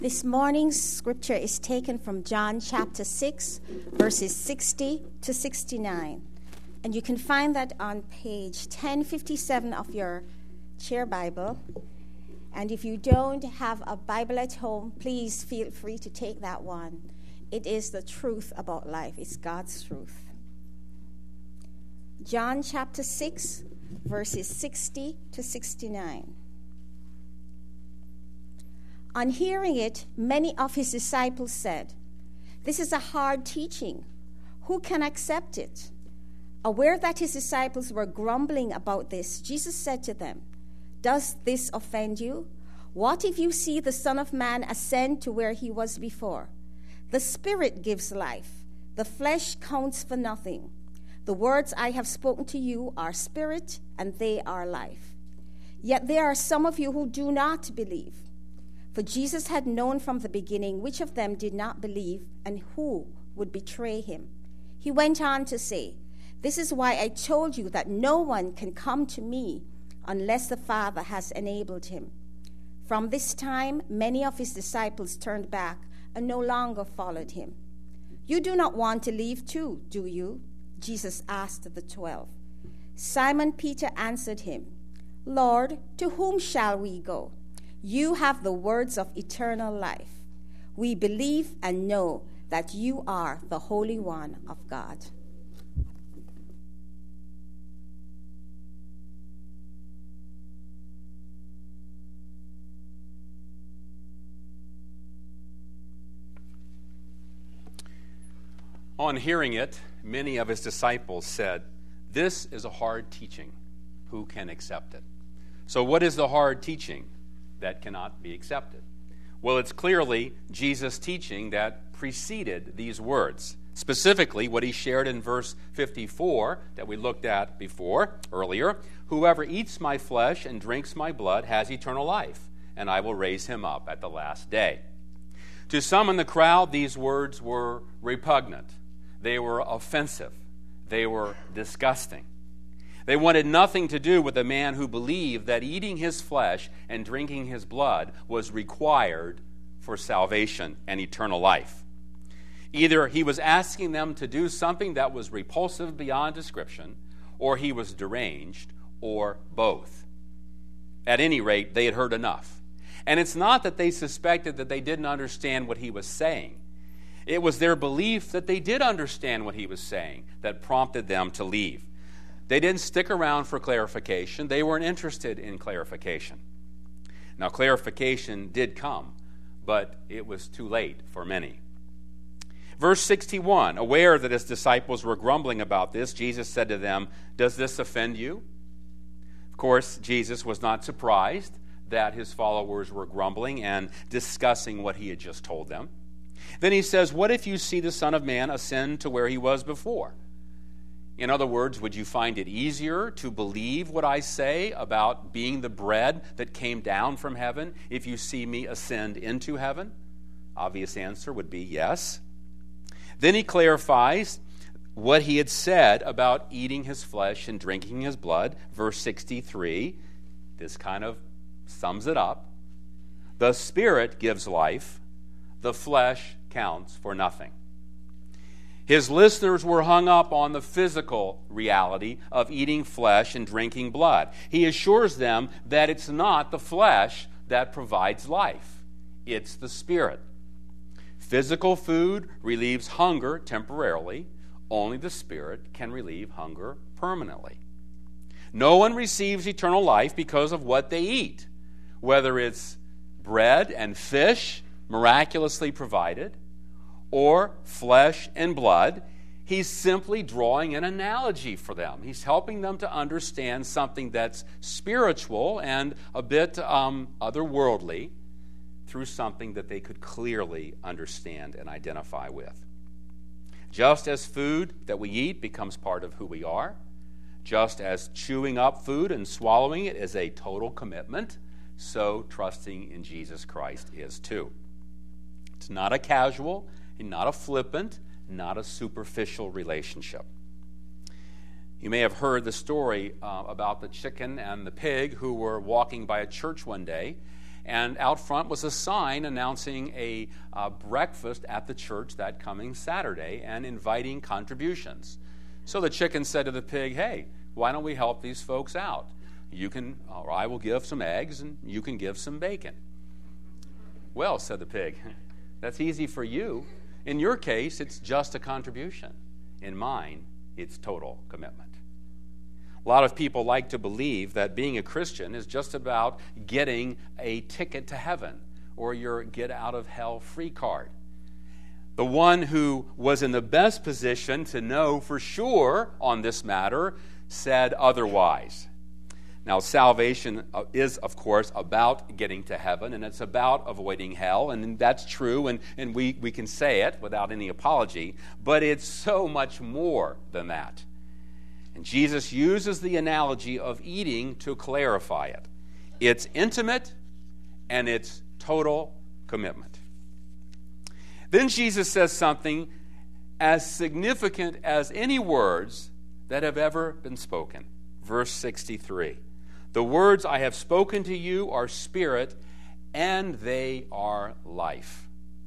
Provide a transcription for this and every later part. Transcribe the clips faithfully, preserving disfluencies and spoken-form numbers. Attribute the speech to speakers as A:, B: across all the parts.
A: This morning's scripture is taken from John chapter six, verses sixty to sixty-nine. And you can find that on page ten fifty-seven of your chair Bible. And if you don't have a Bible at home, please feel free to take that one. It is the truth about life. It's God's truth. John chapter six, verses sixty to sixty-nine. On hearing it, many of his disciples said, "This is a hard teaching. Who can accept it?" Aware that his disciples were grumbling about this, Jesus said to them, "Does this offend you? What if you see the Son of Man ascend to where he was before? The Spirit gives life. The flesh counts for nothing. The words I have spoken to you are spirit, and they are life. Yet there are some of you who do not believe." For Jesus had known from the beginning which of them did not believe and who would betray him. He went on to say, "This is why I told you that no one can come to me unless the Father has enabled him." From this time, many of his disciples turned back and no longer followed him. "You do not want to leave too, do you?" Jesus asked the twelve. Simon Peter answered him, "Lord, to whom shall we go? You have the words of eternal life. We believe and know that you are the Holy One of God."
B: On hearing it, many of his disciples said, "This is a hard teaching. Who can accept it?" So what is the hard teaching that cannot be accepted? Well, it's clearly Jesus' teaching that preceded these words. Specifically, what he shared in verse fifty-four that we looked at before, earlier. "Whoever eats my flesh and drinks my blood has eternal life, and I will raise him up at the last day." To some in the crowd, these words were repugnant. They were offensive. They were disgusting. They wanted nothing to do with a man who believed that eating his flesh and drinking his blood was required for salvation and eternal life. Either he was asking them to do something that was repulsive beyond description, or he was deranged, or both. At any rate, they had heard enough. And it's not that they suspected that they didn't understand what he was saying. It was their belief that they did understand what he was saying that prompted them to leave. They didn't stick around for clarification. They weren't interested in clarification. Now, clarification did come, but it was too late for many. Verse sixty-one, aware that his disciples were grumbling about this, Jesus said to them, "Does this offend you?" Of course, Jesus was not surprised that his followers were grumbling and discussing what he had just told them. Then he says, "What if you see the Son of Man ascend to where he was before?" In other words, would you find it easier to believe what I say about being the bread that came down from heaven if you see me ascend into heaven? Obvious answer would be yes. Then he clarifies what he had said about eating his flesh and drinking his blood. Verse sixty-three, this kind of sums it up. "The Spirit gives life. The flesh counts for nothing." His listeners were hung up on the physical reality of eating flesh and drinking blood. He assures them that it's not the flesh that provides life. It's the Spirit. Physical food relieves hunger temporarily. Only the Spirit can relieve hunger permanently. No one receives eternal life because of what they eat, whether it's bread and fish miraculously provided, or flesh and blood. He's simply drawing an analogy for them. He's helping them to understand something that's spiritual and a bit um, otherworldly through something that they could clearly understand and identify with. Just as food that we eat becomes part of who we are, just as chewing up food and swallowing it is a total commitment, so trusting in Jesus Christ is too. It's not a casual, not a flippant, not a superficial relationship. You may have heard the story uh, about the chicken and the pig who were walking by a church one day, And out front was a sign announcing a uh, breakfast at the church that coming Saturday and inviting contributions. So the chicken said to the pig, hey, why don't we help these folks out? You can, or I will give some eggs and you can give some bacon. Well, said the pig, that's easy for you. In your case, it's just a contribution. In mine, it's total commitment. A lot of people like to believe that being a Christian is just about getting a ticket to heaven or your get out of hell free card. The one who was in the best position to know for sure on this matter said otherwise. Now, salvation is, of course, about getting to heaven, and it's about avoiding hell, and that's true, and, and we, we can say it without any apology, but it's so much more than that. And Jesus uses the analogy of eating to clarify it. It's intimate, and it's total commitment. Then Jesus says something as significant as any words that have ever been spoken. Verse sixty-three. The words I have spoken to you are spirit, and they are life.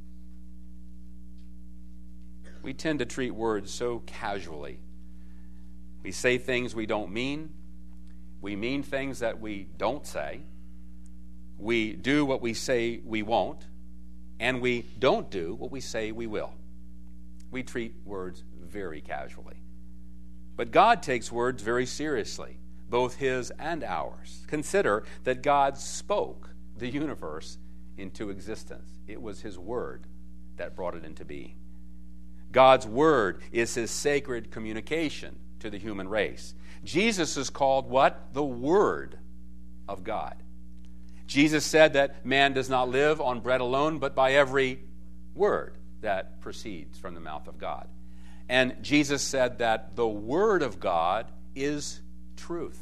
B: We tend to treat words so casually. We say things we don't mean. We mean things that we don't say. We do what we say we won't. And we don't do what we say we will. We treat words very casually. But God takes words very seriously, both his and ours. Consider that God spoke the universe into existence. It was his word that brought it into being. God's word is his sacred communication to the human race. Jesus is called what? The Word of God. Jesus said that man does not live on bread alone, but by every word that proceeds from the mouth of God. And Jesus said that the Word of God is truth.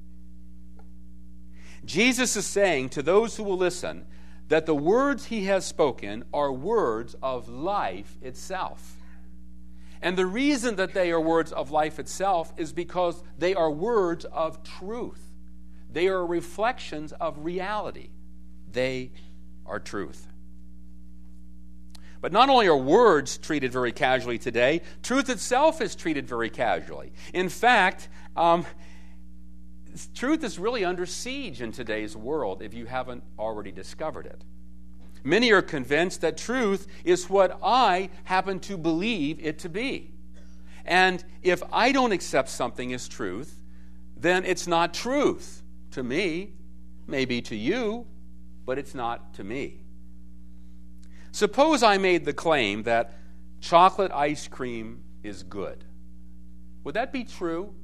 B: Jesus is saying to those who will listen that the words he has spoken are words of life itself. And the reason that they are words of life itself is because they are words of truth. They are reflections of reality. They are truth. But not only are words treated very casually today, truth itself is treated very casually. In fact, um, truth is really under siege in today's world if you haven't already discovered it. Many are convinced that truth is what I happen to believe it to be. And if I don't accept something as truth, then it's not truth to me, maybe to you, but it's not to me. Suppose I made the claim that chocolate ice cream is good. Would that be true?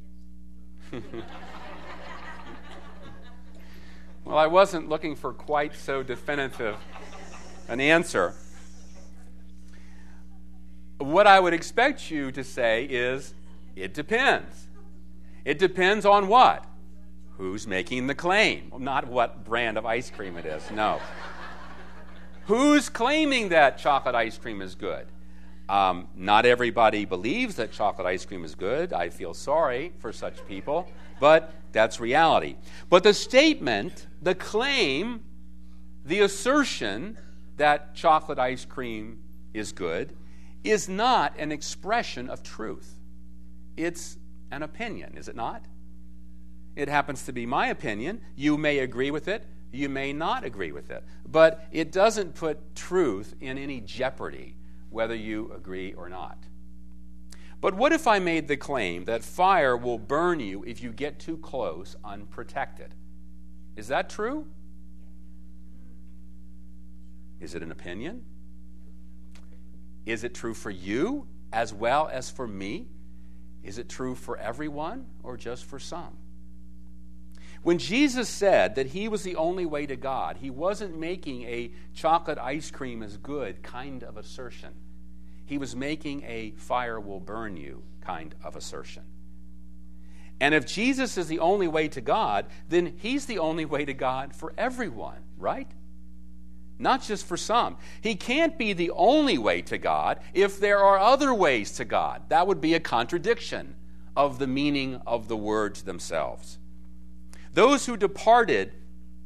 B: Well, I wasn't looking for quite so definitive an answer. What I would expect you to say is, it depends. It depends on what? Who's making the claim? Not what brand of ice cream it is, no. Who's claiming that chocolate ice cream is good? Um, not everybody believes that chocolate ice cream is good. I feel sorry for such people, but that's reality. But the statement, the claim, the assertion that chocolate ice cream is good is not an expression of truth. It's an opinion, is it not? It happens to be my opinion. You may agree with it. You may not agree with it. But it doesn't put truth in any jeopardy, whether you agree or not. But what if I made the claim that fire will burn you if you get too close unprotected? Is that true? Is it an opinion? Is it true for you as well as for me? Is it true for everyone or just for some? When Jesus said that he was the only way to God, he wasn't making a chocolate ice cream is good kind of assertion. He was making a fire will burn you kind of assertion. And if Jesus is the only way to God, then he's the only way to God for everyone, right? Not just for some. He can't be the only way to God if there are other ways to God. That would be a contradiction of the meaning of the words themselves. Those who departed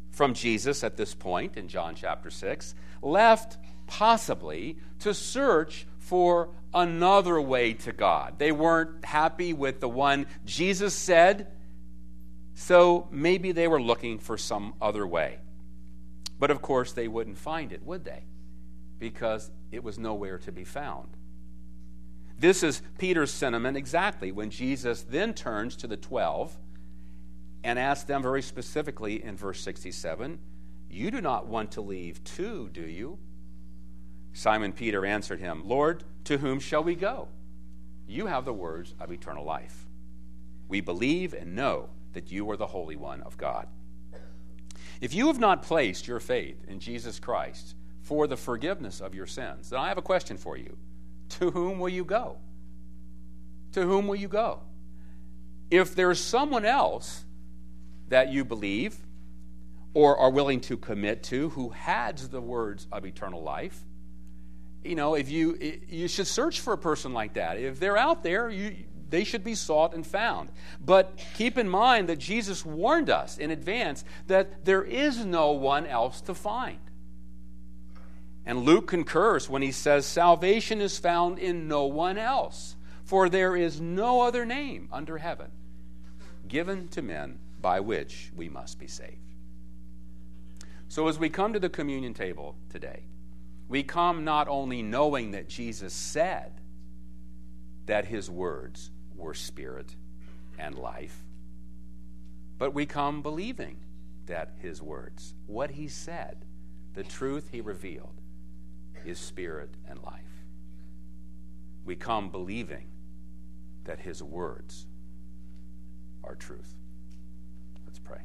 B: from Jesus at this point in John chapter six, left possibly to search for another way to God. They weren't happy with the one Jesus said, so maybe they were looking for some other way. But of course, they wouldn't find it, would they? Because it was nowhere to be found. This is Peter's sentiment exactly when Jesus then turns to the twelve and asks them very specifically in verse sixty-seven, "You do not want to leave too, do you?" Simon Peter answered him, "Lord, to whom shall we go? You have the words of eternal life. We believe and know that you are the Holy One of God." If you have not placed your faith in Jesus Christ for the forgiveness of your sins, then I have a question for you. To whom will you go? To whom will you go? If there's someone else that you believe or are willing to commit to who has the words of eternal life, you know, if you you should search for a person like that. If they're out there, you they should be sought and found. But keep in mind that Jesus warned us in advance that there is no one else to find. And Luke concurs when he says, "Salvation is found in no one else, for there is no other name under heaven given to men by which we must be saved." So as we come to the communion table today, we come not only knowing that Jesus said that his words were spirit and life, but we come believing that his words, what he said, the truth he revealed, is spirit and life. We come believing that his words are truth. Let's pray.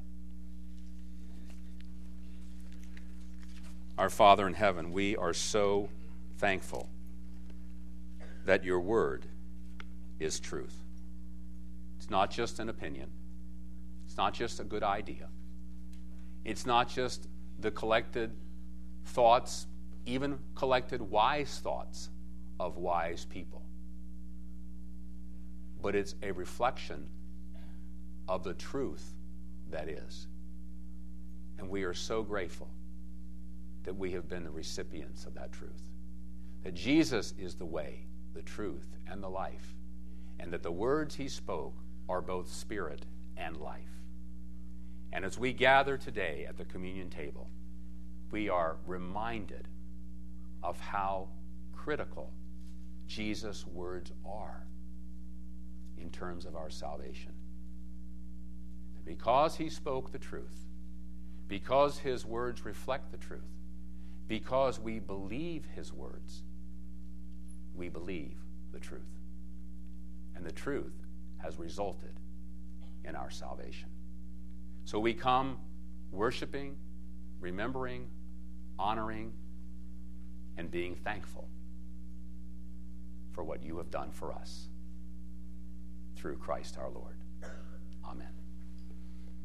B: Our Father in heaven, we are so thankful that your word is truth. It's not just an opinion. It's not just a good idea. It's not just the collected thoughts, even collected wise thoughts of wise people. But it's a reflection of the truth that is. And we are so grateful that we have been the recipients of that truth. That Jesus is the way, the truth, and the life. And that the words he spoke are both spirit and life. And as we gather today at the communion table, we are reminded of how critical Jesus' words are in terms of our salvation. Because he spoke the truth, because his words reflect the truth, because we believe his words, we believe the truth. And the truth has resulted in our salvation. So we come worshiping, remembering, honoring, and being thankful for what you have done for us through Christ our Lord.